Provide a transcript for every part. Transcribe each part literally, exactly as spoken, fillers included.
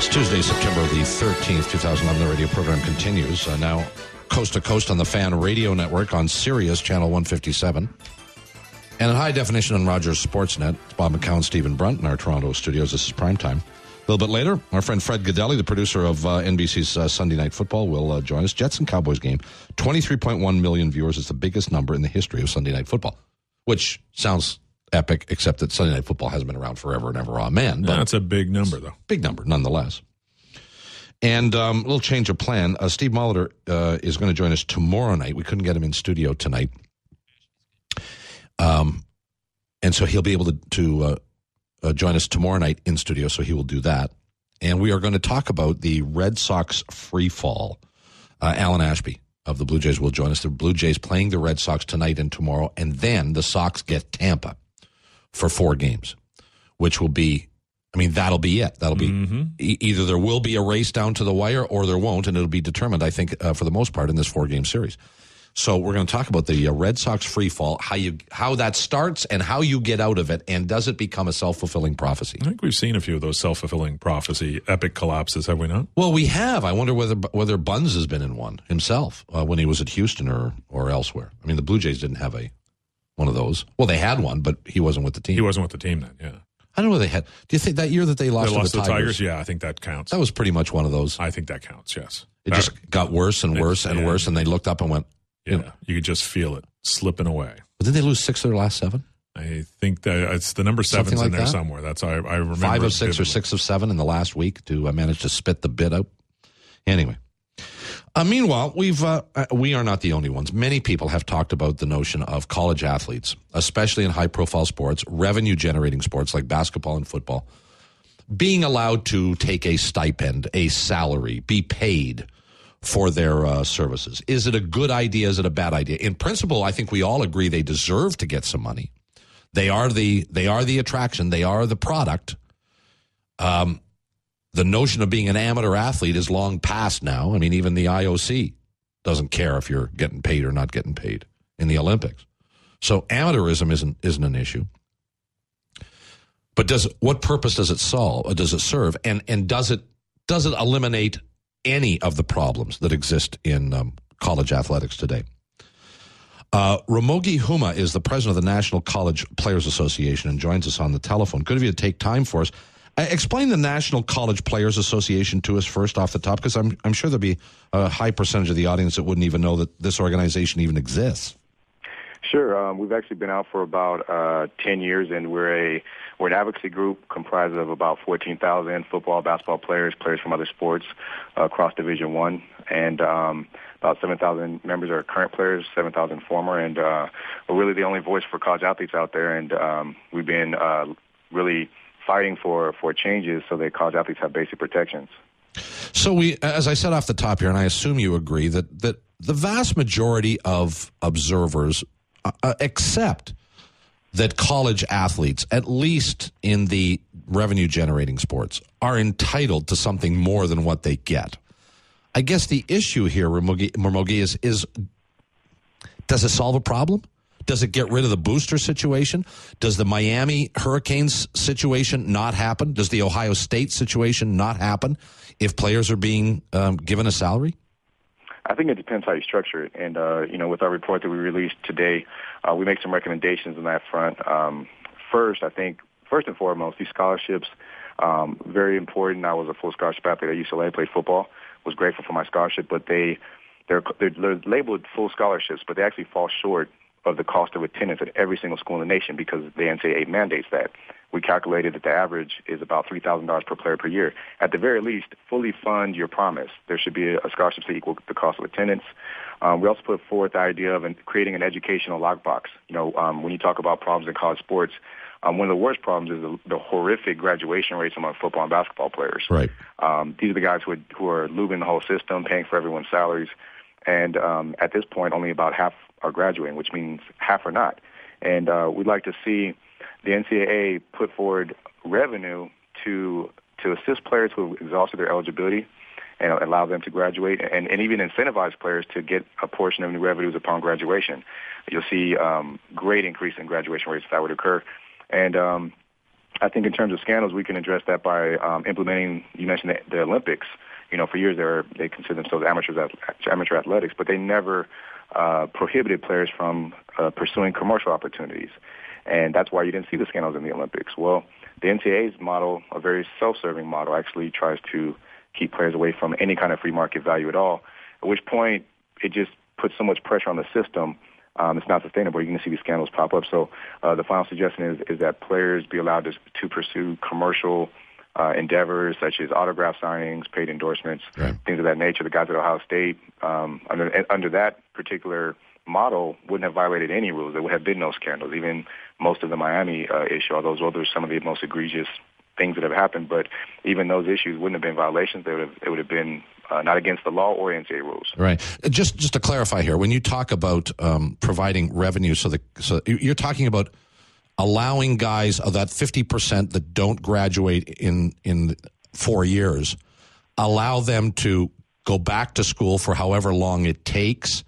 Tuesday, September the thirteenth, twenty eleven. The radio program continues. Uh, now, coast to coast on the Fan Radio Network on Sirius, channel one fifty-seven. And in high definition on Rogers Sportsnet. It's Bob McCown, Stephen Brunt in our Toronto studios. This is Primetime. A little bit later, our friend Fred Godelli, the producer of uh, N B C's uh, Sunday Night Football, will uh, join us. Jets and Cowboys game. twenty-three point one million viewers is the biggest number in the history of Sunday Night Football, which sounds epic, except that Sunday Night Football hasn't been around forever and ever. Amen. But that's a big number, though. Big number, nonetheless. And um, a little change of plan. Uh, Steve Molitor uh, is going to join us tomorrow night. We couldn't get him in studio tonight. Um, and so he'll be able to, to uh, uh, join us tomorrow night in studio, so he will do that. And we are going to talk about the Red Sox free fall. Uh, Alan Ashby of the Blue Jays will join us. The Blue Jays playing the Red Sox tonight and tomorrow, and then the Sox get Tampa for four games, which will be, I mean, that'll be it. That'll be mm-hmm. e- either there will be a race down to the wire or there won't, and it'll be determined, I think, uh, for the most part in this four-game series. So we're going to talk about the uh, Red Sox free fall, how you how that starts and how you get out of it, and does it become a self-fulfilling prophecy? I think we've seen a few of those self-fulfilling prophecy epic collapses, have we not? Well, we have. I wonder whether whether Buns has been in one himself uh, when he was at Houston or or elsewhere. I mean, the Blue Jays didn't have a one of those. Well, they had one, but he wasn't with the team. He wasn't with the team then, yeah. I don't know what they had. Do you think that year that they lost, they to lost the Tigers? the Tigers? Yeah, I think that counts. That was pretty much one of those. I think that counts, yes. It that, just got worse and worse and yeah, worse, and they looked up and went, yeah, you know. You could just feel it slipping away. But did they lose six of their last seven? I think that it's the number seven's like in there that? somewhere. That's I, I remember. Five of six vividly. or six of seven in the last week to uh, manage to spit the bit out. Anyway. Uh, meanwhile, we've uh, we are not the only ones. Many people have talked about the notion of college athletes, especially in high-profile sports, revenue-generating sports like basketball and football, being allowed to take a stipend, a salary, be paid for their uh, services. Is it a good idea? Is it a bad idea? In principle, I think we all agree they deserve to get some money. They are the they are the attraction. They are the product. Um. The notion of being an amateur athlete is long past now. I mean, even the I O C doesn't care if you're getting paid or not getting paid in the Olympics. So amateurism isn't isn't an issue. But does what purpose does it solve? Or does it serve? And and does it does it eliminate any of the problems that exist in um, college athletics today? Uh, Ramogi Huma is the president of the National College Players Association and joins us on the telephone. Good of you to take time for us. Uh, explain the National College Players Association to us first off the top, because I'm I'm sure there'll be a high percentage of the audience that wouldn't even know that this organization even exists. Sure. Um, we've actually been out for about uh, ten years, and we're a we're an advocacy group comprised of about fourteen thousand football, basketball players, players from other sports uh, across Division One, and um, about seven thousand members are current players, seven thousand former, and uh, we're really the only voice for college athletes out there, and um, we've been uh, really fighting for, for changes so that college athletes have basic protections. So we, as I said off the top here, and I assume you agree, that, that the vast majority of observers uh, accept that college athletes, at least in the revenue-generating sports, are entitled to something more than what they get. I guess the issue here, Ramogi, Ramogi is, is does it solve a problem? Does it get rid of the booster situation? Does the Miami Hurricanes situation not happen? Does the Ohio State situation not happen if players are being um, given a salary? I think it depends how you structure it. And, uh, you know, with our report that we released today, uh, we make some recommendations on that front. Um, first, I think, first and foremost, these scholarships, um, very important. I was a full scholarship athlete at U C L A, played football, was grateful for my scholarship, but they, they're, they're, they're labeled full scholarships, but they actually fall short of the cost of attendance at every single school in the nation because the N C double A mandates that. We calculated that the average is about three thousand dollars per player per year. At the very least, fully fund your promise. There should be a scholarship to equal the cost of attendance. Um, we also put forth the idea of creating an educational lockbox. You know, um, when you talk about problems in college sports, um, one of the worst problems is the, the horrific graduation rates among football and basketball players. Right. Um, these are the guys who are, who are lubing the whole system, paying for everyone's salaries. And um, at this point, only about half are graduating, which means half are not. And uh, we'd like to see the N C double A put forward revenue to to assist players who have exhausted their eligibility and allow them to graduate, and, and even incentivize players to get a portion of new revenues upon graduation. You'll see um, great increase in graduation rates if that would occur. And um, I think in terms of scandals, we can address that by um, implementing, you mentioned the, the Olympics. You know, for years they were, they considered themselves amateurs, amateur athletics, but they never uh, prohibited players from uh, pursuing commercial opportunities. And that's why you didn't see the scandals in the Olympics. Well, the N C double A's model, a very self-serving model, actually tries to keep players away from any kind of free market value at all, at which point it just puts so much pressure on the system. Um, it's not sustainable. You're going to see these scandals pop up. So uh, the final suggestion is, is that players be allowed to, to pursue commercial uh, endeavors such as autograph signings, paid endorsements, right. things of that nature. The guys at Ohio State, um, under, under that particular model, wouldn't have violated any rules. There would have been no scandals, even most of the Miami uh, issue, although those are some of the most egregious things that have happened. But even those issues wouldn't have been violations. They would have, it would have been uh, not against the law or N C double A rules. Right. Just just to clarify here, when you talk about um, providing revenue, so the so you're talking about allowing guys of that fifty percent that don't graduate in in four years, allow them to go back to school for however long it takes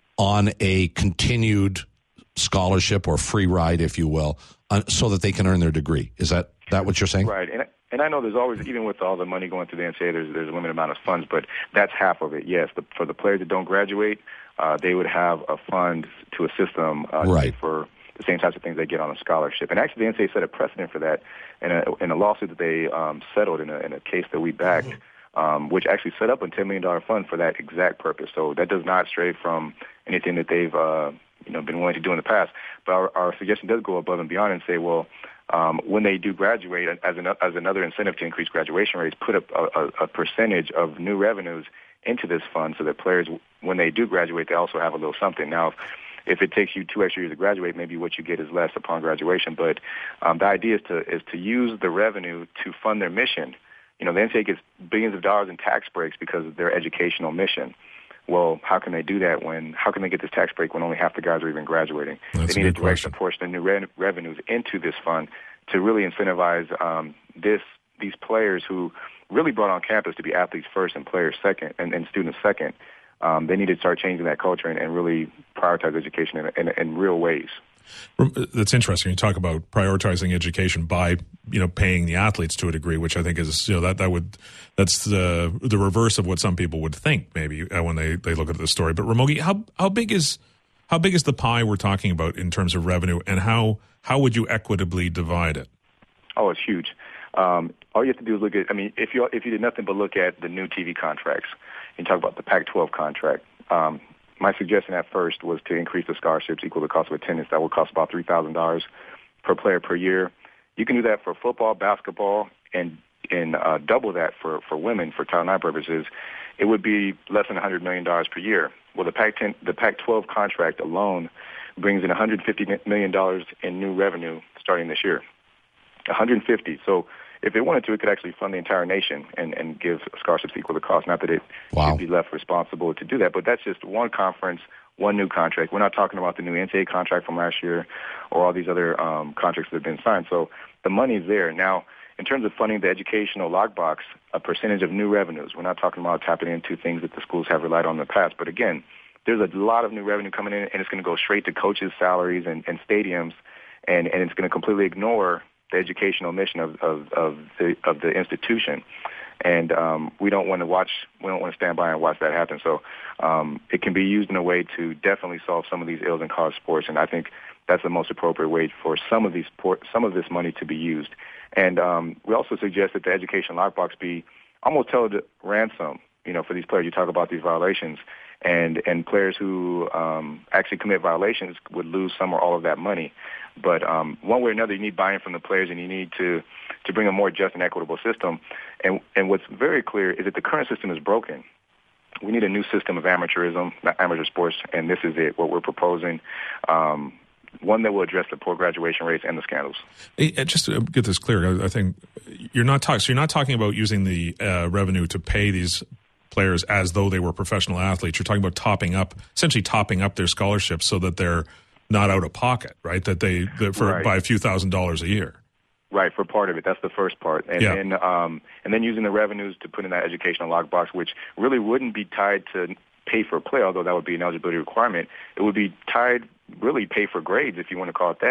on a continued scholarship or free ride, if you will, uh, so that they can earn their degree. Is that, that what you're saying? Right. And, and I know there's always, even with all the money going through the N C double A, there's, there's a limited amount of funds, but that's half of it, yes. The, for the players that don't graduate, uh, they would have a fund to assist them uh, right. for the same types of things they get on a scholarship. And actually, the N C double A set a precedent for that in a, in a lawsuit that they um, settled in a, in a case that we backed, mm-hmm. um, which actually set up a ten million dollars fund for that exact purpose. So that does not stray from anything that they've uh, you know, been willing to do in the past. But our, our suggestion does go above and beyond and say, well, um, when they do graduate, as, an, as another incentive to increase graduation rates, put a, a, a percentage of new revenues into this fund so that players, when they do graduate, they also have a little something. Now, if, if it takes you two extra years to graduate, maybe what you get is less upon graduation. But um, the idea is to is to use the revenue to fund their mission. You know, the N C double A gets billions of dollars in tax breaks because of their educational mission. Well, how can they do that when, how can they get this tax break when only half the guys are even graduating? That's they need a to direct question. a portion of new re- revenues into this fund to really incentivize um, this these players who really brought on campus to be athletes first and players second and, and students second. Um, they need to start changing that culture and, and really prioritize education in, in, in real ways. That's interesting. You talk about prioritizing education by, you know, paying the athletes to a degree, which I think is, you know, that, that would, that's the the reverse of what some people would think maybe uh, when they, they look at the story. But Ramogi, how how big is how big is the pie we're talking about in terms of revenue, and how how would you equitably divide it? Oh, it's huge. Um, all you have to do is look at, I mean, if you if you did nothing but look at the new T V contracts, and talk about the Pac twelve contract. Um, My suggestion at first was to increase the scholarships equal to the cost of attendance. That would cost about three thousand dollars per player per year. You can do that for football, basketball, and and uh, double that for, for women for Title nine purposes. It would be less than one hundred million dollars per year. Well, the Pac ten, the Pac twelve contract alone brings in one hundred fifty million dollars in new revenue starting this year. one hundred fifty. So if it wanted to, it could actually fund the entire nation and, and give scholarships equal to cost. Not that it wow. should be left responsible to do that, but that's just one conference, one new contract. We're not talking about the new N C double A contract from last year or all these other um, contracts that have been signed. So the money's there. Now, in terms of funding the educational lockbox, a percentage of new revenues, we're not talking about tapping into things that the schools have relied on in the past. But again, there's a lot of new revenue coming in, and it's going to go straight to coaches' salaries and, and stadiums, and, and it's going to completely ignore the educational mission of, of, of the of the institution, and um, we don't want to watch. We don't want to stand by and watch that happen. So um, it can be used in a way to definitely solve some of these ills in college sports, and I think that's the most appropriate way for some of these some of this money to be used. And um, we also suggest that the education lockbox be almost held ransom. You know, for these players, you talk about these violations, and and players who um, actually commit violations would lose some or all of that money. But um, one way or another, you need buy-in from the players, and you need to, to bring a more just and equitable system. And and what's very clear is that the current system is broken. We need a new system of amateurism, not amateur sports, and this is it, what we're proposing, um, one that will address the poor graduation rates and the scandals. Hey, just to get this clear, I think you're not talking. So you're not talking about using the uh, revenue to pay these players as though they were professional athletes. You're talking about topping up, essentially topping up their scholarships so that they're not out of pocket, right? That they that for right. by a few thousand dollars a year. Right, for part of it. That's the first part. And yeah. then um, and then using the revenues to put in that educational lockbox, which really wouldn't be tied to pay for play, although that would be an eligibility requirement. It would be tied, really pay for grades, if you want to call it that.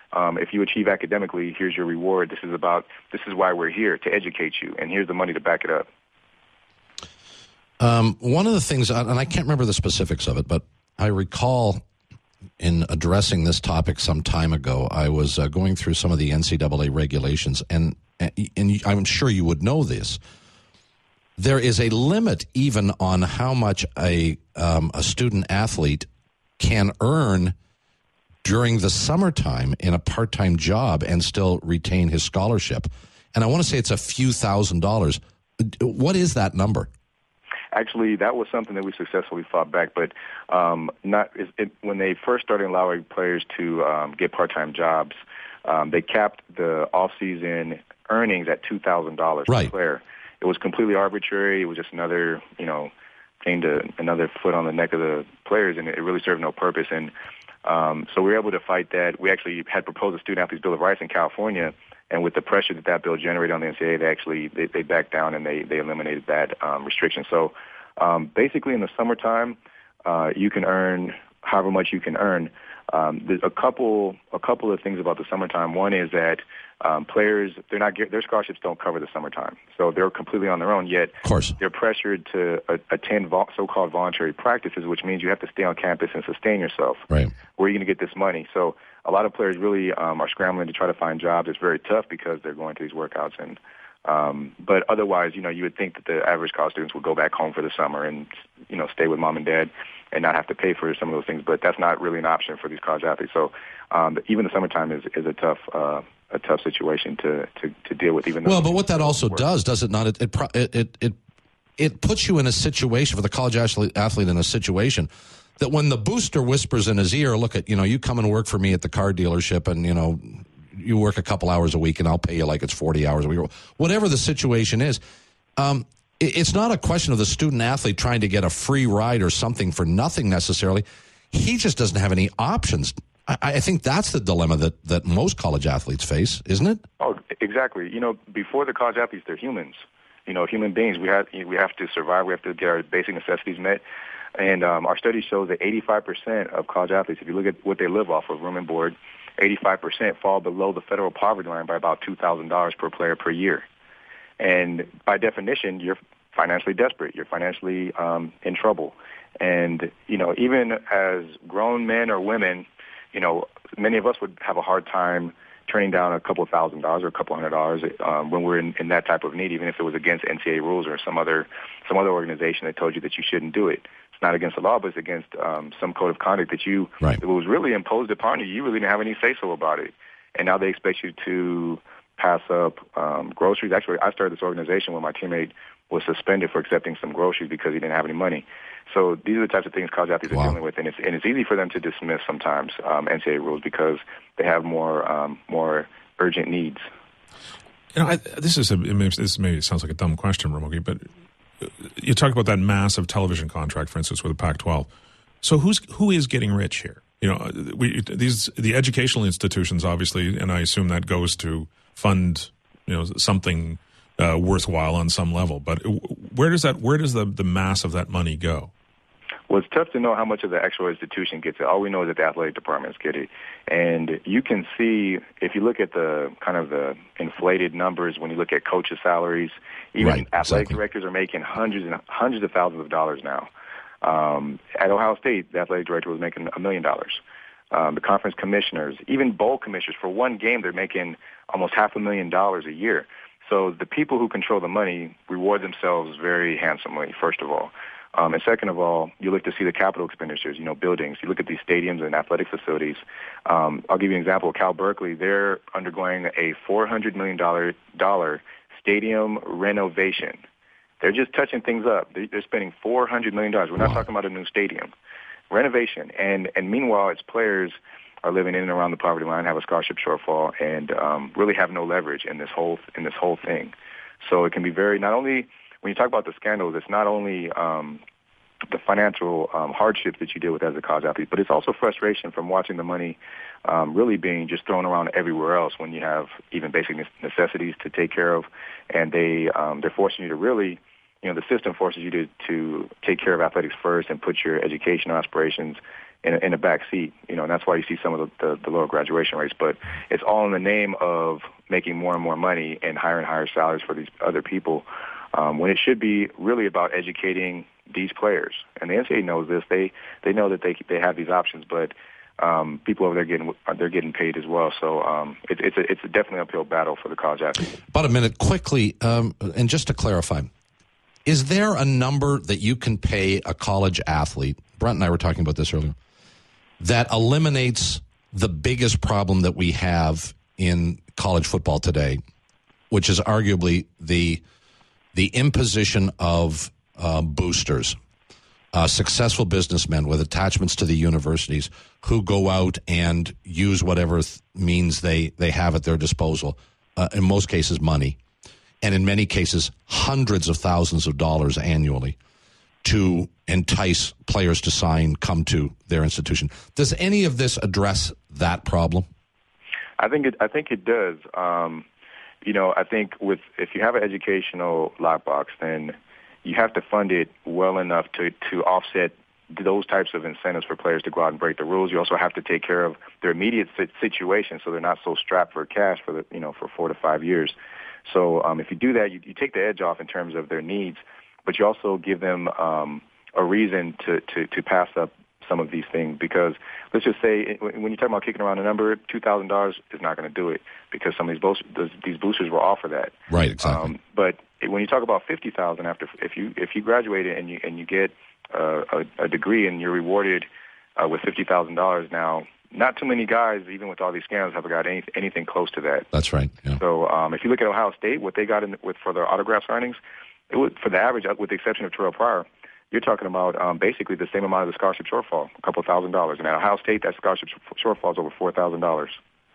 Um, if you achieve academically, here's your reward. This is about, this is why we're here, to educate you, and here's the money to back it up. Um, one of the things, and I can't remember the specifics of it, but I recall in addressing this topic some time ago, I was uh, going through some of the N C double A regulations, and and I'm sure you would know this. There is a limit even on how much a um, a student athlete can earn during the summertime in a part-time job and still retain his scholarship. And I want to say it's a few thousand dollars. What is that number? Actually, that was something that we successfully fought back, but um, not it, it, when they first started allowing players to um, get part-time jobs, um, they capped the off-season earnings at two thousand dollars right. per player. It was completely arbitrary. It was just another, you know, thing to another foot on the neck of the players, and it really served no purpose. And um, so we were able to fight that. We actually had proposed a Student Athletes Bill of Rights in California, and with the pressure that that bill generated on the N C double A, they actually they, they backed down and they, they eliminated that um, restriction. So um, basically, in the summertime, uh, you can earn however much you can earn. Um, there's a couple a couple of things about the summertime. One is that um, players they're not their scholarships don't cover the summertime, so they're completely on their own. Yet, of course, they're pressured to uh, attend vo- so-called voluntary practices, which means you have to stay on campus and sustain yourself. Right. Where are you going to get this money? So a lot of players really um, are scrambling to try to find jobs. It's very tough because they're going to these workouts. And um, but otherwise, you know, you would think that the average college students would go back home for the summer and, you know, stay with mom and dad and not have to pay for some of those things. But that's not really an option for these college athletes. So um, even the summertime is, is a tough uh, a tough situation to, to, to deal with. Even though well, but what that also work. does, does it not? It it it it, it puts you in a situation for the college athlete, athlete in a situation that when the booster whispers in his ear, look at, you know, you come and work for me at the car dealership and, you know, you work a couple hours a week and I'll pay you like it's forty hours a week. Whatever the situation is, um, it, it's not a question of the student athlete trying to get a free ride or something for nothing necessarily. He just doesn't have any options. I, I think that's the dilemma that, that most college athletes face, isn't it? Oh, exactly. You know, before the college athletes, they're humans. You know, human beings. We have, we have to survive. We have to get our basic necessities met. And um, our study shows that eighty-five percent of college athletes, if you look at what they live off of, room and board, eighty-five percent fall below the federal poverty line by about two thousand dollars per player per year. And by definition, you're financially desperate. You're financially um, in trouble. And, you know, even as grown men or women, you know, many of us would have a hard time turning down a couple of thousand dollars or a couple hundred dollars um, when we're in, in that type of need, even if it was against N C double A rules or some other some other organization that told you that you shouldn't do it. It's not against the law, but it's against um, some code of conduct that you right. that was really imposed upon you. You really didn't have any say-so about it. And now they expect you to pass up um, groceries. Actually, I started this organization when my teammate was suspended for accepting some groceries because he didn't have any money. So these are the types of things college athletes wow. are dealing with, and it's and it's easy for them to dismiss sometimes um, N C double A rules because they have more um, more urgent needs. You know, I, this is a this maybe sounds like a dumb question, Ramogi, but you talk about that massive television contract, for instance, with the Pac twelve. So who's who is getting rich here? You know, we these the educational institutions, obviously, and I assume that goes to fund, you know, something uh, worthwhile on some level. But where does that where does the, the mass of that money go? Well, it's tough to know how much of the actual institution gets it. All we know is that the athletic departments get it. And you can see, if you look at the kind of the inflated numbers, when you look at coaches' salaries, even right, athletic exactly. directors are making hundreds and hundreds of thousands of dollars now. Um, at Ohio State, the athletic director was making a million dollars. Um, the conference commissioners, even bowl commissioners, for one game, they're making almost half a million dollars a year. So the people who control the money reward themselves very handsomely, first of all. Um, and second of all, you look to see the capital expenditures, you know, buildings. You look at these stadiums and athletic facilities. Um, I'll give you an example. Cal Berkeley, they're undergoing a four hundred million dollars stadium renovation. They're just touching things up. They're spending four hundred million dollars. We're not wow. talking about a new stadium. Renovation. And, and meanwhile, its players are living in and around the poverty line, have a scholarship shortfall, and um, really have no leverage in this whole in this whole thing. So it can be very, not only... When you talk about the scandals, it's not only um, the financial um, hardships that you deal with as a college athlete, but it's also frustration from watching the money um, really being just thrown around everywhere else when you have even basic necessities to take care of, and they um, they're forcing you to really, you know, the system forces you to to take care of athletics first and put your educational aspirations in a, in a back seat, you know, and that's why you see some of the, the, the lower graduation rates. But it's all in the name of making more and more money and higher and higher salaries for these other people, um, when it should be really about educating these players. And the N C double A knows this. They they know that they they have these options, but um, people over there getting they're getting paid as well. So um, it, it's a, it's a definitely uphill battle for the college athletes. About a minute, quickly, um, and just to clarify, is there a number that you can pay a college athlete? Brent and I were talking about this earlier. That eliminates the biggest problem that we have in college football today, which is arguably the the imposition of uh, boosters, uh, successful businessmen with attachments to the universities who go out and use whatever th- means they, they have at their disposal, uh, in most cases money, and in many cases hundreds of thousands of dollars annually, to entice players to sign, come to their institution. Does any of this address that problem? I think it. I think it does. Um, you know, I think with if you have an educational lockbox, then you have to fund it well enough to to offset those types of incentives for players to go out and break the rules. You also have to take care of their immediate situation, so they're not so strapped for cash for the you know for four to five years. So um, if you do that, you, you take the edge off in terms of their needs, but you also give them um, a reason to, to, to pass up some of these things. Because let's just say when you're talking about kicking around a number, two thousand dollars is not going to do it because some of these boosters, these boosters will offer that. Right, exactly. Um, but when you talk about fifty thousand dollars after, if you if you graduate and you and you get uh, a, a degree and you're rewarded uh, with fifty thousand dollars now. Not too many guys, even with all these scams, have got any, anything close to that. That's right. Yeah. So um, if you look at Ohio State, what they got in with for their autograph signings, it would, for the average, with the exception of Terrell Pryor, you're talking about um, basically the same amount of the scholarship shortfall, a couple thousand dollars. And at Ohio State, that scholarship shortfall is over four thousand dollars.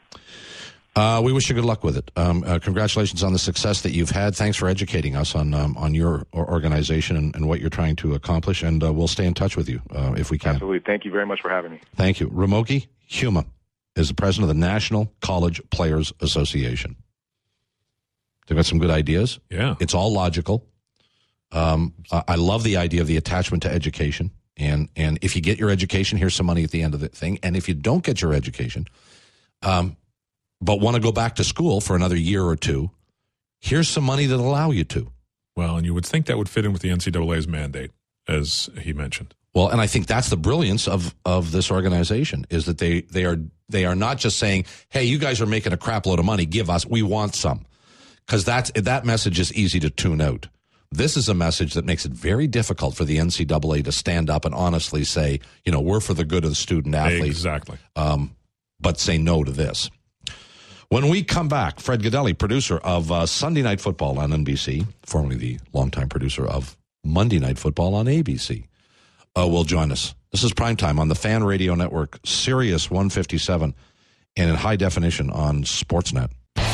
Uh, we wish you good luck with it. Um, uh, congratulations on the success that you've had. Thanks for educating us on um, on your organization and, and what you're trying to accomplish. And uh, we'll stay in touch with you uh, if we can. Absolutely. Thank you very much for having me. Thank you. Ramogi Huma is the president of the National College Players Association. They've got some good ideas. Yeah. It's all logical. Um, I love the idea of the attachment to education. And, and if you get your education, here's some money at the end of the thing. And if you don't get your education, um, but want to go back to school for another year or two, here's some money that allow you to. Well, and you would think that would fit in with the N C double A's mandate, as he mentioned. Well, and I think that's the brilliance of, of this organization is that they, they are they are not just saying, hey, you guys are making a crap load of money, give us, we want some. Because that's that message is easy to tune out. This is a message that makes it very difficult for the N C double A to stand up and honestly say, you know, we're for the good of the student athlete. Exactly. Um, but say no to this. When we come back, Fred Gaudelli, producer of uh, Sunday Night Football on N B C, formerly the longtime producer of Monday Night Football on A B C, uh, will join us. This is Primetime on the Fan Radio Network, Sirius one fifty-seven, and in high definition on Sportsnet.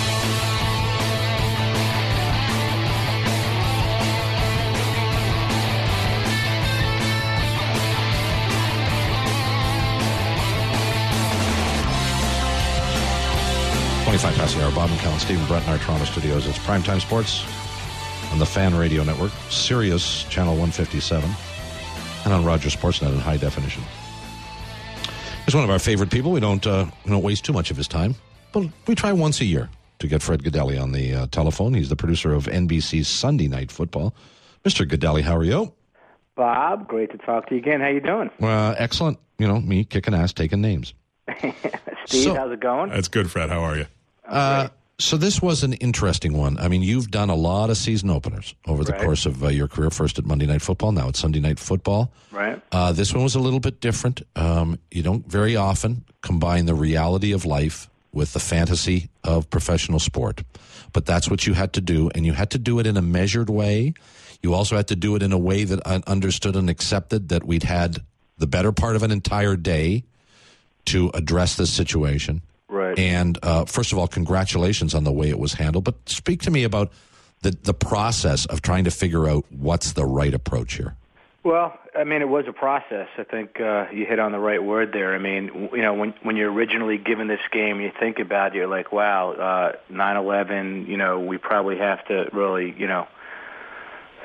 twenty-five past the hour. Bob McCallum, Stephen Brett in our Toronto studios. It's Primetime Sports on the Fan Radio Network, Sirius Channel one fifty-seven, and on Rogers Sportsnet in high definition. He's one of our favorite people. We don't uh, we don't waste too much of his time, but we try once a year to get Fred Gaudelli on the uh, telephone. He's the producer of N B C's Sunday Night Football. Mister Gaudelli, how are you? Bob, great to talk to you again. How you doing? Uh, excellent. You know, me kicking ass, taking names. Steve, so, how's it going? That's good, Fred. How are you? Uh, so this was an interesting one. I mean, you've done a lot of season openers over the right. course of uh, your career, first at Monday Night Football, now at Sunday Night Football. Right. Uh, this one was a little bit different. Um, you don't very often combine the reality of life with the fantasy of professional sport. But that's what you had to do, and you had to do it in a measured way. You also had to do it in a way that I understood and accepted that we'd had the better part of an entire day to address this situation. Right. And uh, first of all, congratulations on the way it was handled. But speak to me about the the process of trying to figure out what's the right approach here. Well, I mean, it was a process. I think uh, you hit on the right word there. I mean, you know, when when you're originally given this game, you think about it, you're like, wow, uh, nine eleven, you know, we probably have to really, you know,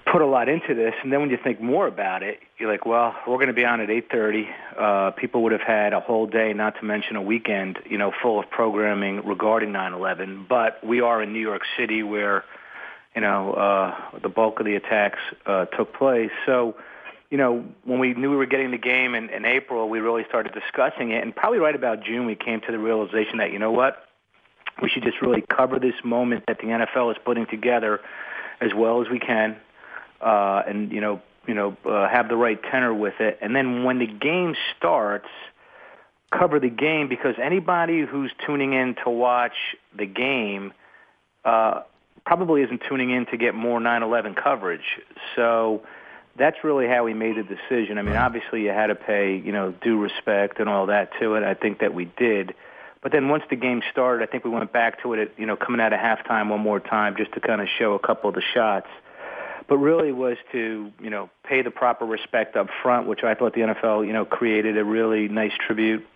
put a lot into this, and then when you think more about it, you're like, well, we're going to be on at eight thirty. Uh, people would have had a whole day, not to mention a weekend, you know, full of programming regarding nine eleven. But we are in New York City where, you know, uh, the bulk of the attacks uh, took place. So, you know, when we knew we were getting the game in, in April, we really started discussing it. And probably right about June, we came to the realization that, you know what, we should just really cover this moment that the N F L is putting together as well as we can. Uh, and you know, you know, uh, have the right tenor with it, and then when the game starts, cover the game, because anybody who's tuning in to watch the game uh, probably isn't tuning in to get more nine eleven coverage. So that's really how we made the decision. I mean, obviously you had to pay, you know, due respect and all that to it. I think that we did. But then once the game started, I think we went back to it, at, you know, coming out of halftime one more time just to kind of show a couple of the shots. But really was to, you know, pay the proper respect up front, which I thought the N F L, you know, created a really nice tribute.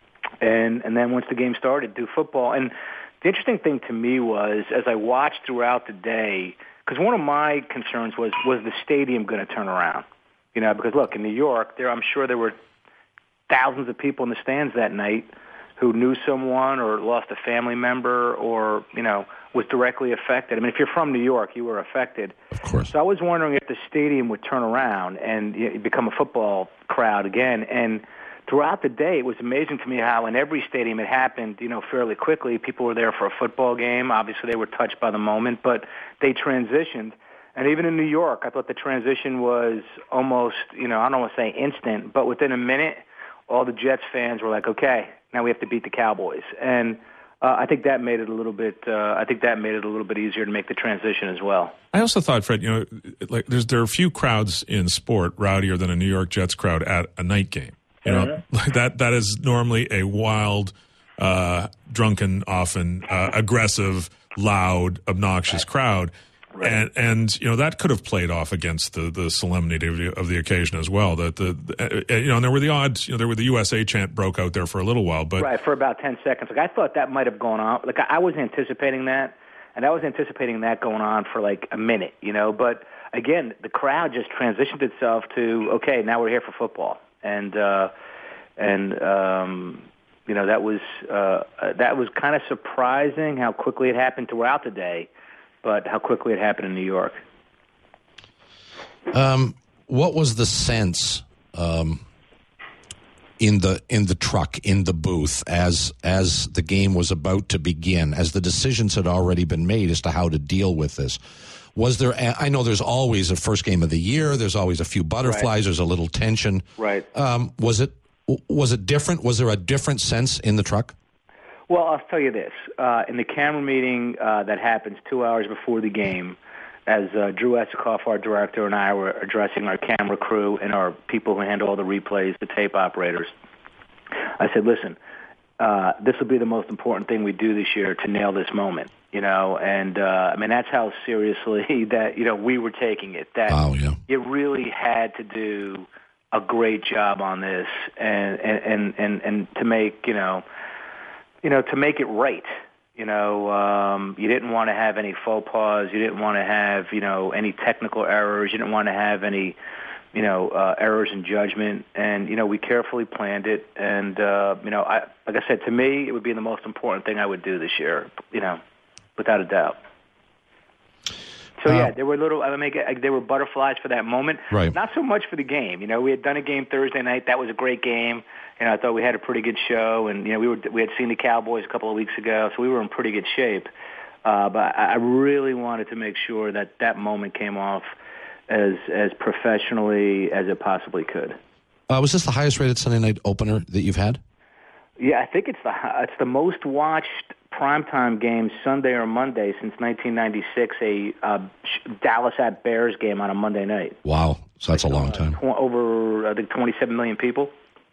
And and then once the game started, do football. And the interesting thing to me was, as I watched throughout the day, because one of my concerns was, was the stadium going to turn around? You know, because, look, in New York, there I'm sure there were thousands of people in the stands that night who knew someone or lost a family member or, you know, was directly affected. I mean, if you're from New York, you were affected. Of course. So I was wondering if the stadium would turn around and you know, become a football crowd again. And throughout the day, it was amazing to me how in every stadium it happened, you know, fairly quickly. People were there for a football game. Obviously, they were touched by the moment, but they transitioned. And even in New York, I thought the transition was almost, you know, I don't want to say instant, but within a minute, all the Jets fans were like, okay, now we have to beat the Cowboys. And uh, I think that made it a little bit. Uh, I think that made it a little bit easier to make the transition as well. I also thought, Fred, you know, like there's there are a few crowds in sport rowdier than a New York Jets crowd at a night game. You know, mm-hmm. like that that is normally a wild, uh, drunken, often uh, aggressive, loud, obnoxious crowd. Right. And and you know that could have played off against the, the solemnity of the, of the occasion as well. That the, the you know and there were the odds. You know there were the U S A chant broke out there for a little while, but right for about ten seconds. Like I thought that might have gone on. Like I was anticipating that, and I was anticipating that going on for like a minute. You know, but again, the crowd just transitioned itself to okay, now we're here for football, and uh, and um, you know that was uh, that was kind of surprising how quickly it happened throughout the day. But how quickly it happened in New York. Um, what was the sense um, in the in the truck, in the booth, as as the game was about to begin, as the decisions had already been made as to how to deal with this? Was there? I know there's always a first game of the year. There's always a few butterflies. Right. There's a little tension. Right. Um, was it was it different? Was there a different sense in the truck? Well, I'll tell you this. Uh, in the camera meeting uh, that happens two hours before the game, as uh, Drew Esikoff, our director, and I were addressing our camera crew and our people who handle all the replays, the tape operators, I said, listen, uh, this will be the most important thing we do this year to nail this moment, you know, and, uh, I mean, that's how seriously that, you know, we were taking it, that oh, yeah. you really had to do a great job on this and, and, and, and, and to make, you know, You know, to make it right, you know, um, you didn't want to have any faux pas. You didn't want to have, you know, any technical errors. You didn't want to have any, you know, uh, errors in judgment. And, you know, we carefully planned it. And, uh, you know, I, like I said, to me, it would be the most important thing I would do this year, you know, without a doubt. So, yeah, there were little, I mean, there were butterflies for that moment. Right. Not so much for the game. You know, we had done a game Thursday night. That was a great game. And I thought we had a pretty good show. And, you know, we were we had seen the Cowboys a couple of weeks ago, so we were in pretty good shape. Uh, but I, I really wanted to make sure that that moment came off as as professionally as it possibly could. Uh, was this the highest rated Sunday night opener that you've had? Yeah, I think it's the it's the most watched primetime game Sunday or Monday since nineteen ninety-six, a uh, Dallas at Bears game on a Monday night. Wow, so that's like, a long time. Uh, tw- over, I think, twenty-seven million people.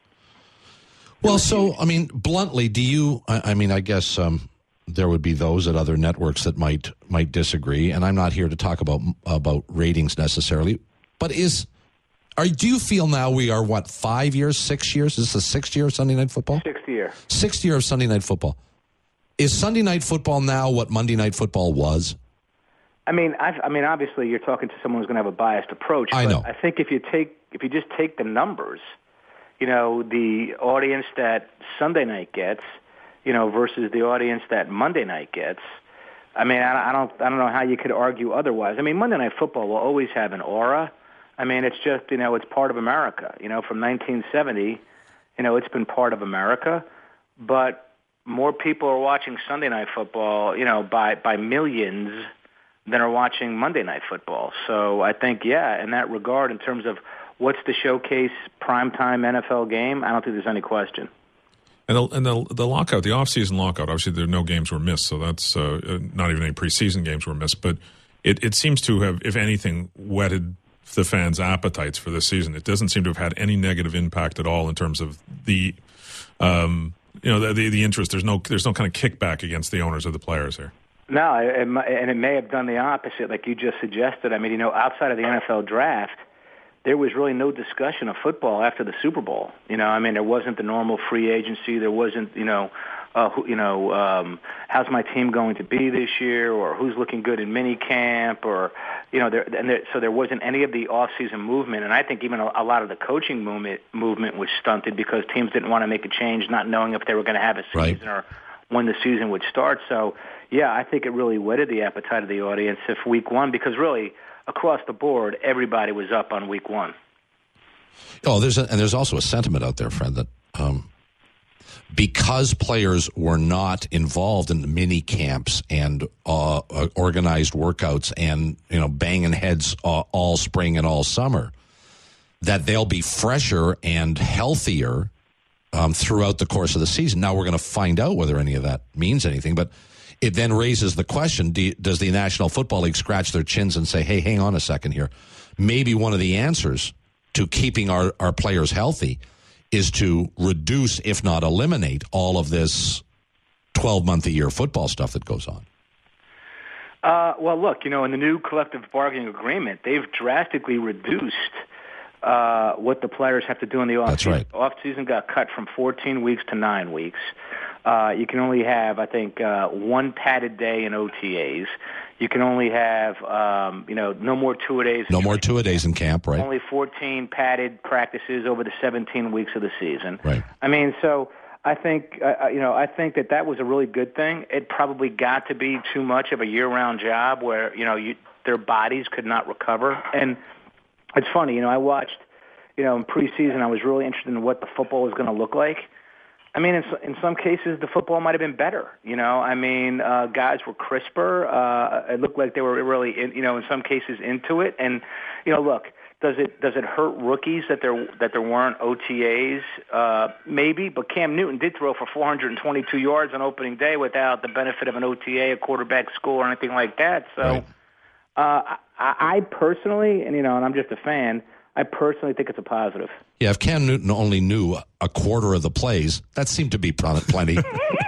Well, so, I mean, bluntly, do you, I, I mean, I guess um, there would be those at other networks that might might disagree, and I'm not here to talk about about ratings necessarily, but is, are do you feel now we are, what, five years, six years? Is this the sixth year of Sunday Night Football? Sixth year. Sixth year of Sunday Night Football. Is Sunday Night Football now what Monday Night Football was? I mean, I've, I mean, obviously, you're talking to someone who's going to have a biased approach. I but know. I think if you take, if you just take the numbers, you know, the audience that Sunday night gets, you know, versus the audience that Monday night gets. I mean, I, I don't, I don't know how you could argue otherwise. I mean, Monday Night Football will always have an aura. I mean, it's just, you know, it's part of America. You know, from nineteen seventy, you know, it's been part of America. But more people are watching Sunday Night Football, you know, by by millions than are watching Monday Night Football. So I think, yeah, in that regard, in terms of what's the showcase primetime N F L game, I don't think there's any question. And the, and the the lockout, the off-season lockout, obviously there no games were missed, so that's uh, not even any preseason games were missed. But it, it seems to have, if anything, whetted the fans' appetites for this season. It doesn't seem to have had any negative impact at all in terms of the, um, you know, the, the the interest. There's no there's no kind of kickback against the owners or the players here. No, it, and it may have done the opposite, like you just suggested. I mean, you know, outside of the N F L draft, there was really no discussion of football after the Super Bowl. You know, I mean, there wasn't the normal free agency. There wasn't, you know, uh, who, you know, um, how's my team going to be this year, or who's looking good in mini camp, or, you know, there, and there, so there wasn't any of the off-season movement. And I think even a, a lot of the coaching movement movement was stunted because teams didn't want to make a change, not knowing if they were going to have a season right. or when the season would start. So, yeah, I think it really whetted the appetite of the audience if week one, because really across the board, everybody was up on week one. Oh, there's a, and there's also a sentiment out there, Fred, that um, because players were not involved in the mini camps and uh, organized workouts and, you know, banging heads uh, all spring and all summer, that they'll be fresher and healthier um, throughout the course of the season. Now we're going to find out whether any of that means anything, but it then raises the question, do you, does the National Football League scratch their chins and say, hey, hang on a second here. Maybe one of the answers to keeping our, our players healthy is to reduce, if not eliminate, all of this twelve-month-a-year football stuff that goes on. Uh, well, look, you know, in the new collective bargaining agreement, they've drastically reduced uh, what the players have to do in the offseason. That's right. Off-season got cut from fourteen weeks to nine weeks. Uh, you can only have, I think, uh, one padded day in O T As. You can only have, um, you know, no more two-a-days. No more two-a-days in camp, right? Only fourteen padded practices over the seventeen weeks of the season. Right. I mean, so I think, uh, you know, I think that that was a really good thing. It probably got to be too much of a year-round job where, you know, you, their bodies could not recover. And it's funny, you know, I watched, you know, in preseason, I was really interested in what the football was going to look like. I mean, in, in some cases, the football might have been better. You know, I mean, uh, guys were crisper. Uh, it looked like they were really, in, you know, in some cases into it. And, you know, look, does it does it hurt rookies that there that there weren't O T As? Uh, maybe, but Cam Newton did throw for four hundred twenty-two yards on opening day without the benefit of an O T A, a quarterback score, or anything like that. So, right. uh, I, I personally, and you know, and I'm just a fan, I personally think it's a positive. Yeah, if Cam Newton only knew a quarter of the plays, that seemed to be plenty.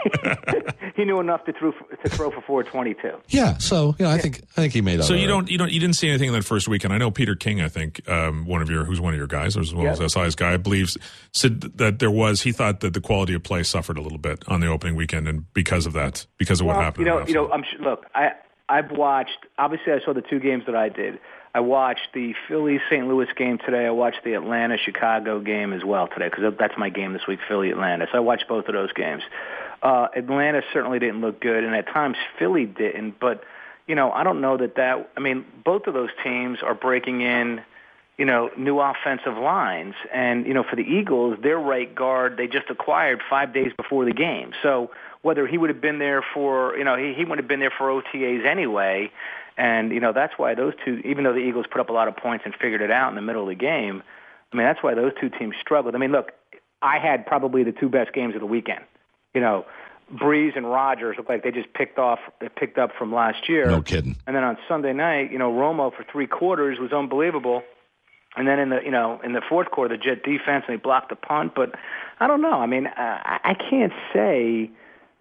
He knew enough to throw to throw for four twenty-two. Yeah, so you know, I yeah. think I think he made. So you don't you don't you didn't see anything in that first weekend. I know Peter King, I think um, one of your who's one of your guys as well yep. as S I's guy, believes said that there was he thought that the quality of play suffered a little bit on the opening weekend, and because of that, because of well, what happened. You know, you know, I'm look, I I've watched. Obviously, I saw the two games that I did. I watched the Philly-Saint Louis game today. I watched the Atlanta-Chicago game as well today because that's my game this week, Philly-Atlanta. So I watched both of those games. Uh, Atlanta certainly didn't look good, and at times Philly didn't. But, you know, I don't know that that – I mean, both of those teams are breaking in, you know, new offensive lines. And, you know, for the Eagles, their right guard they just acquired five days before the game. So whether he would have been there for – you know, he, he would have been there for O T As anyway – and, you know, that's why those two, even though the Eagles put up a lot of points and figured it out in the middle of the game, I mean, that's why those two teams struggled. I mean, look, I had probably the two best games of the weekend. You know, Breeze and Rodgers look like they just picked off, they picked up from last year. No kidding. And then on Sunday night, you know, Romo for three quarters was unbelievable. And then in the, you know, in the fourth quarter, the Jet defense, and they blocked the punt. But I don't know. I mean, uh, I can't say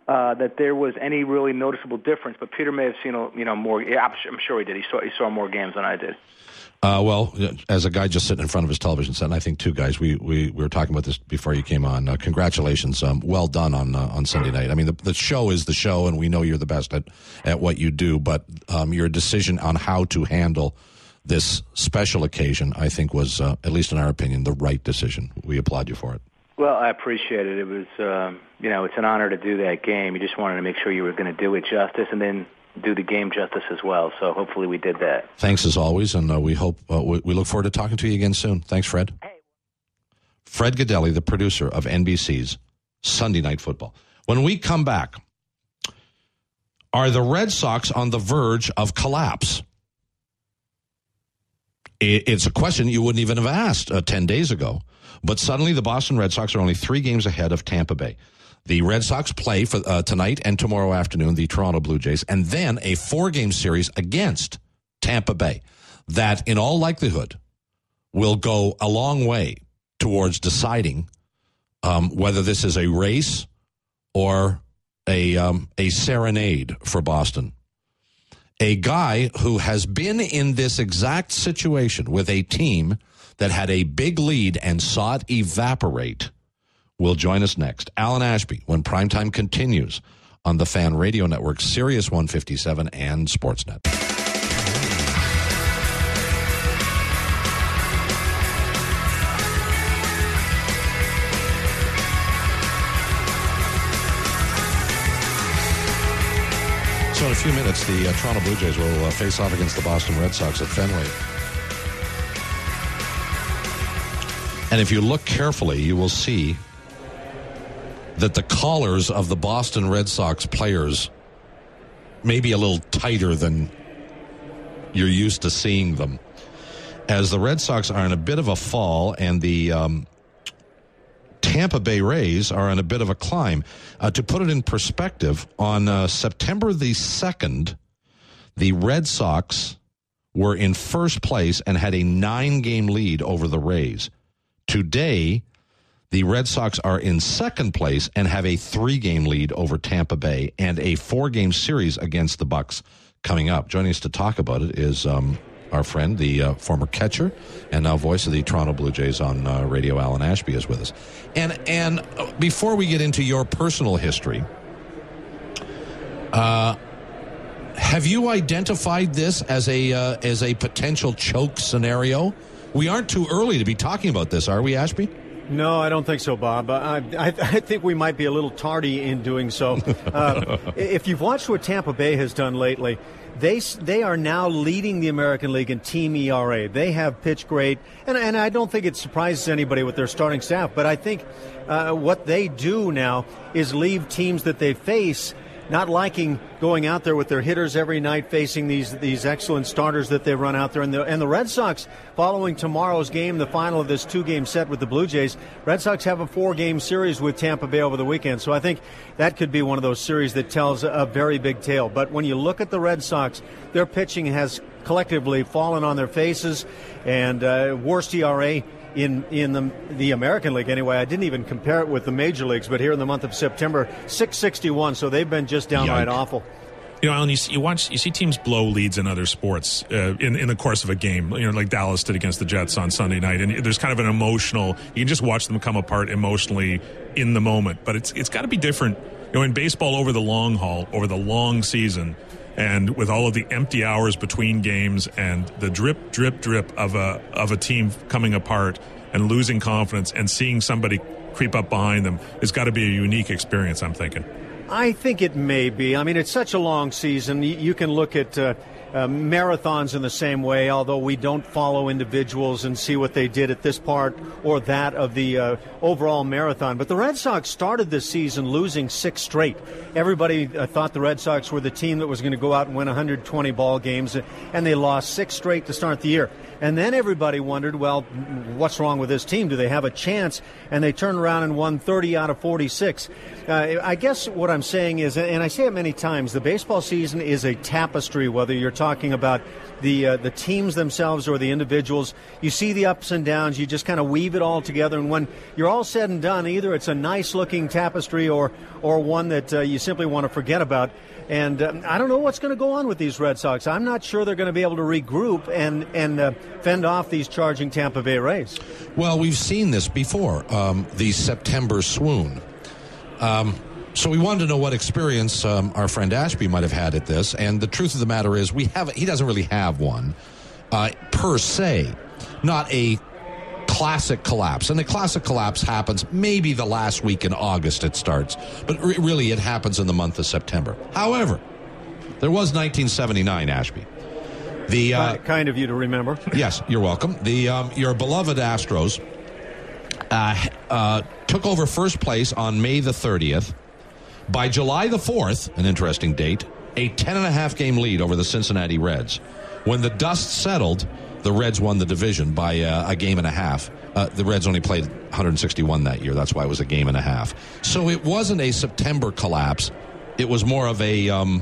uh, that there was any really noticeable difference. But Peter may have seen, a, you know, more. Yeah, I'm, I'm sure he did. He saw he saw more games than I did. Uh, well, as a guy just sitting in front of his television set, and I think two guys, we, we, we were talking about this before you came on. Uh, congratulations. Um, well done on uh, on Sunday night. I mean, the, the show is the show, and we know you're the best at, at what you do, but um, your decision on how to handle this special occasion, I think, was, uh, at least in our opinion, the right decision. We applaud you for it. Well, I appreciate it. It was, um, you know, it's an honor to do that game. You just wanted to make sure you were going to do it justice, and then do the game justice as well. So hopefully we did that. Thanks as always, and uh, we hope uh, we, we look forward to talking to you again soon. Thanks, Fred. Hey. Fred Gaudelli, the producer of N B C's Sunday Night Football. When we come back, are the Red Sox on the verge of collapse? It's a question you wouldn't even have asked uh, ten days ago, but suddenly the Boston Red Sox are only three games ahead of Tampa Bay. The Red Sox play for uh, tonight and tomorrow afternoon, the Toronto Blue Jays, and then a four-game series against Tampa Bay that, in all likelihood, will go a long way towards deciding um, whether this is a race or a um, a serenade for Boston. A guy who has been in this exact situation with a team that had a big lead and saw it evaporate will join us next. Alan Ashby, when Primetime continues on the Fan Radio Network, Sirius one fifty-seven, and Sportsnet. So in a few minutes, the uh, Toronto Blue Jays will uh, face off against the Boston Red Sox at Fenway. And if you look carefully, you will see that the collars of the Boston Red Sox players may be a little tighter than you're used to seeing them, as the Red Sox are in a bit of a fall and the um, Tampa Bay Rays are in a bit of a climb. Uh, to put it in perspective, on uh, September the second, the Red Sox were in first place and had a nine-game lead over the Rays. Today, the Red Sox are in second place and have a three-game lead over Tampa Bay and a four-game series against the Bucks coming up. Joining us to talk about it is um, our friend, the uh, former catcher and now voice of the Toronto Blue Jays on uh, radio, Alan Ashby, is with us. And and before we get into your personal history, uh, have you identified this as a uh, as a potential choke scenario? We aren't too early to be talking about this, are we, Ashby? No, I don't think so, Bob. I, I, I think we might be a little tardy in doing so. Uh, if you've watched what Tampa Bay has done lately, they they are now leading the American League in team E R A. They have pitched great, and, and I don't think it surprises anybody with their starting staff, but I think uh, what they do now is leave teams that they face not liking going out there with their hitters every night, facing these these excellent starters that they run out there. And the, and the Red Sox, following tomorrow's game, the final of this two-game set with the Blue Jays, Red Sox have a four-game series with Tampa Bay over the weekend. So I think that could be one of those series that tells a very big tale. But when you look at the Red Sox, their pitching has collectively fallen on their faces, and uh, worst E R A in in the the American League anyway. I didn't even compare it with the major leagues, but here in the month of September, six sixty-one, so they've been just downright Yike. awful. You know, Alan, you see, you watch, you see teams blow leads in other sports uh, in in the course of a game. You know, like Dallas did against the Jets on Sunday night, and there's kind of an emotional. You can just watch them come apart emotionally in the moment, but it's it's got to be different. You know, in baseball, over the long haul, over the long season, and with all of the empty hours between games and the drip, drip, drip of a of a team coming apart and losing confidence and seeing somebody creep up behind them, it's got to be a unique experience, I'm thinking. I think it may be. I mean, it's such a long season. You can look at uh, uh, marathons in the same way, although we don't follow individuals and see what they did at this part or that of the uh, overall marathon. But the Red Sox started this season losing six straight. Everybody uh, thought the Red Sox were the team that was going to go out and win one hundred twenty ball games, and they lost six straight to start the year. And then everybody wondered, well, what's wrong with this team? Do they have a chance? And they turned around and won thirty out of forty-six. Uh, I guess what I'm I'm saying is, and I say it many times, the baseball season is a tapestry, whether you're talking about the uh, the teams themselves or the individuals. You see the ups and downs. You just kind of weave it all together. And when you're all said and done, either it's a nice-looking tapestry or, or one that uh, you simply want to forget about. And uh, I don't know what's going to go on with these Red Sox. I'm not sure they're going to be able to regroup and, and uh, fend off these charging Tampa Bay Rays. Well, we've seen this before, um, the September swoon. Um, so we wanted to know what experience um, our friend Ashby might have had at this. And the truth of the matter is we have he doesn't really have one uh, per se, not a classic collapse. And the classic collapse happens maybe the last week in August it starts. But re- really it happens in the month of September. However, there was nineteen seventy-nine, Ashby. The uh, kind of you to remember. Yes, you're welcome. The um, your beloved Astros uh, uh, took over first place on May the thirtieth. By July the fourth, an interesting date, a ten and a half game lead over the Cincinnati Reds. When the dust settled, the Reds won the division by uh, a game and a half. Uh, the Reds only played one hundred sixty-one that year. That's why it was a game and a half. So it wasn't a September collapse. It was more of a um,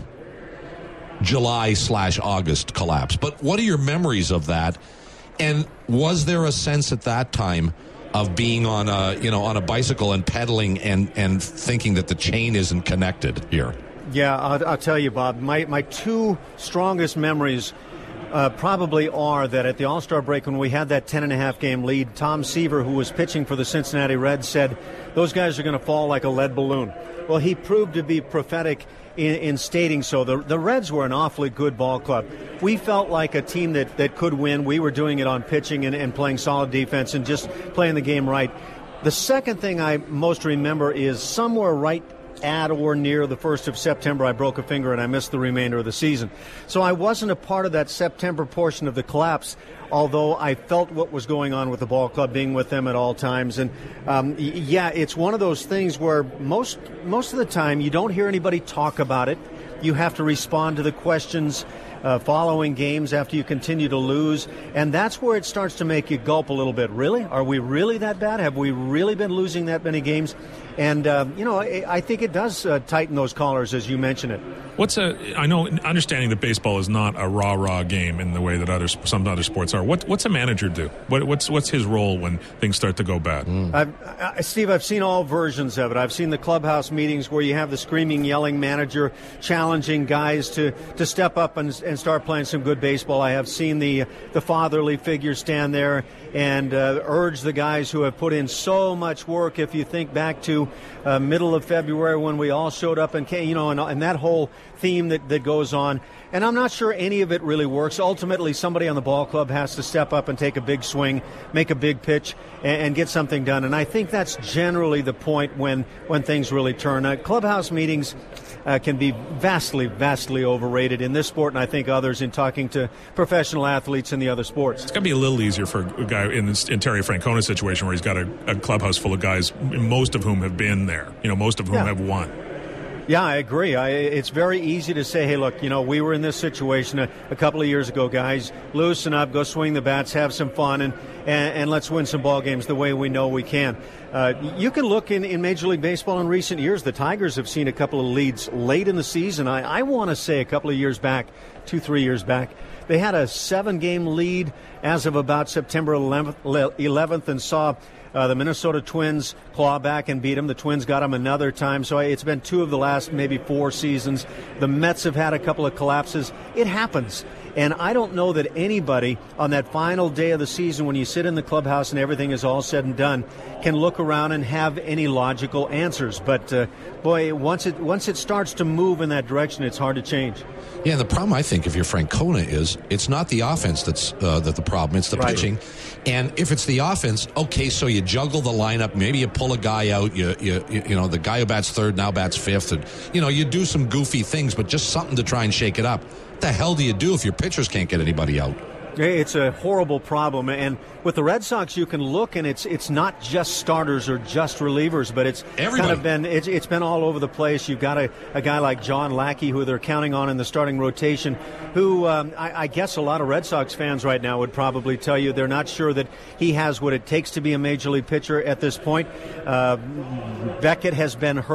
July slash August collapse. But what are your memories of that? And was there a sense at that time of being on a, you know, on a bicycle and pedaling and, and thinking that the chain isn't connected here? Yeah, I'll, I'll tell you, Bob. My, my two strongest memories Uh, probably are that at the All-Star break when we had that ten and a half game lead, Tom Seaver, who was pitching for the Cincinnati Reds, said, those guys are going to fall like a lead balloon. Well, he proved to be prophetic in, in stating so. The, the Reds were an awfully good ball club. We felt like a team that, that could win. We were doing it on pitching and, and playing solid defense and just playing the game right. The second thing I most remember is somewhere right at or near the first of September, I broke a finger and I missed the remainder of the season. So I wasn't a part of that September portion of the collapse, although I felt what was going on with the ball club, being with them at all times. And um, yeah, it's one of those things where most most of the time you don't hear anybody talk about it. You have to respond to the questions uh, following games after you continue to lose, and that's where it starts to make you gulp a little bit. Really? Are we really that bad? Have we really been losing that many games? And, uh, you know, I, I think it does uh, tighten those collars, as you mentioned it. What's a, I know, understanding that baseball is not a rah-rah game in the way that other, some other sports are. What, what's a manager do? What, what's what's his role when things start to go bad? Mm. I've, I, Steve, I've seen all versions of it. I've seen the clubhouse meetings where you have the screaming, yelling manager challenging guys to, to step up and, and start playing some good baseball. I have seen the, the fatherly figure stand there and uh, urge the guys who have put in so much work. If you think back to uh, middle of February when we all showed up and came, you know, and, and that whole theme that, that goes on. And I'm not sure any of it really works. Ultimately, somebody on the ball club has to step up and take a big swing, make a big pitch, and, and get something done. And I think that's generally the point when, when things really turn. Uh, clubhouse meetings uh, can be vastly, vastly overrated in this sport, and I think others in talking to professional athletes in the other sports. It's got to be a little easier for a guy in, this, in Terry Francona's situation where he's got a, a clubhouse full of guys, most of whom have been there, you know, most of whom yeah. have won. Yeah, I agree. I, it's very easy to say, hey, look, you know, we were in this situation a, a couple of years ago, guys. Loosen up, go swing the bats, have some fun, and, and, and let's win some ball games the way we know we can. Uh, you can look in, in Major League Baseball in recent years. The Tigers have seen a couple of leads late in the season. I, I want to say a couple of years back, two, three years back, they had a seven-game lead as of about September eleventh and saw Uh, the Minnesota Twins claw back and beat them. The Twins got them another time. So it's been two of the last maybe four seasons. The Mets have had a couple of collapses. It happens. And I don't know that anybody on that final day of the season when you sit in the clubhouse and everything is all said and done can look around and have any logical answers. But, uh, boy, once it once it starts to move in that direction, it's hard to change. Yeah, the problem, I think, if you're Francona, is it's not the offense that's uh, that the problem. It's the right. pitching. And if it's the offense, okay, so you juggle the lineup. Maybe you pull a guy out. You, you, you know, the guy who bats third now bats fifth. And, you know, you do some goofy things, but just something to try and shake it up. What the hell do you do if your pitchers can't get anybody out? It's a horrible problem, and with the Red Sox, you can look, and it's it's not just starters or just relievers, but it's Everybody. kind of been it's it's been all over the place. You've got a, a guy like John Lackey, who they're counting on in the starting rotation, who um, I, I guess a lot of Red Sox fans right now would probably tell you they're not sure that he has what it takes to be a major league pitcher at this point. Uh, Beckett has been hurt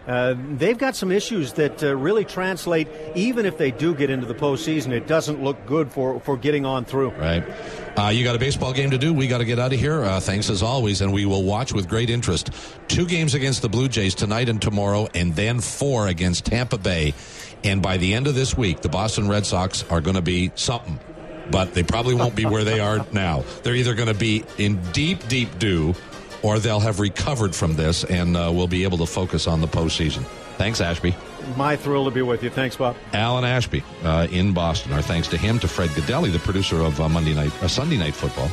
uh, they've got some issues that uh, really translate. Even if they do get into the postseason, it doesn't look good for, for getting on through. Right. Uh, you got a baseball game to do. We got to get out of here. Uh, thanks as always, and we will watch with great interest. Two games against the Blue Jays tonight and tomorrow, and then four against Tampa Bay. And by the end of this week, the Boston Red Sox are going to be something. But they probably won't be where they are now. They're either going to be in deep, deep doo, or they'll have recovered from this, and uh, we'll be able to focus on the postseason. Thanks, Ashby. My thrill to be with you. Thanks, Bob. Alan Ashby uh, in Boston. Our thanks to him, to Fred Godelli, the producer of uh, Monday Night, uh, Sunday Night Football.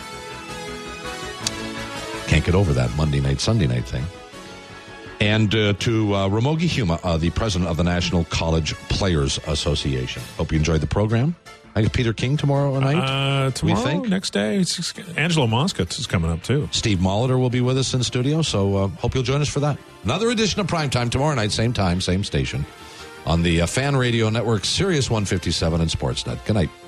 Can't get over that Monday night, Sunday night thing. And uh, to uh, Ramogi Huma, uh, the president of the National College Players Association. Hope you enjoyed the program. I get Peter King tomorrow night. Uh, tomorrow, we think? next day, it's, Angelo Moskowitz is coming up too. Steve Molitor will be with us in studio, so uh, hope you'll join us for that. Another edition of Primetime tomorrow night, same time, same station, on the uh, Fan Radio Network, Sirius one fifty-seven and Sportsnet. Good night.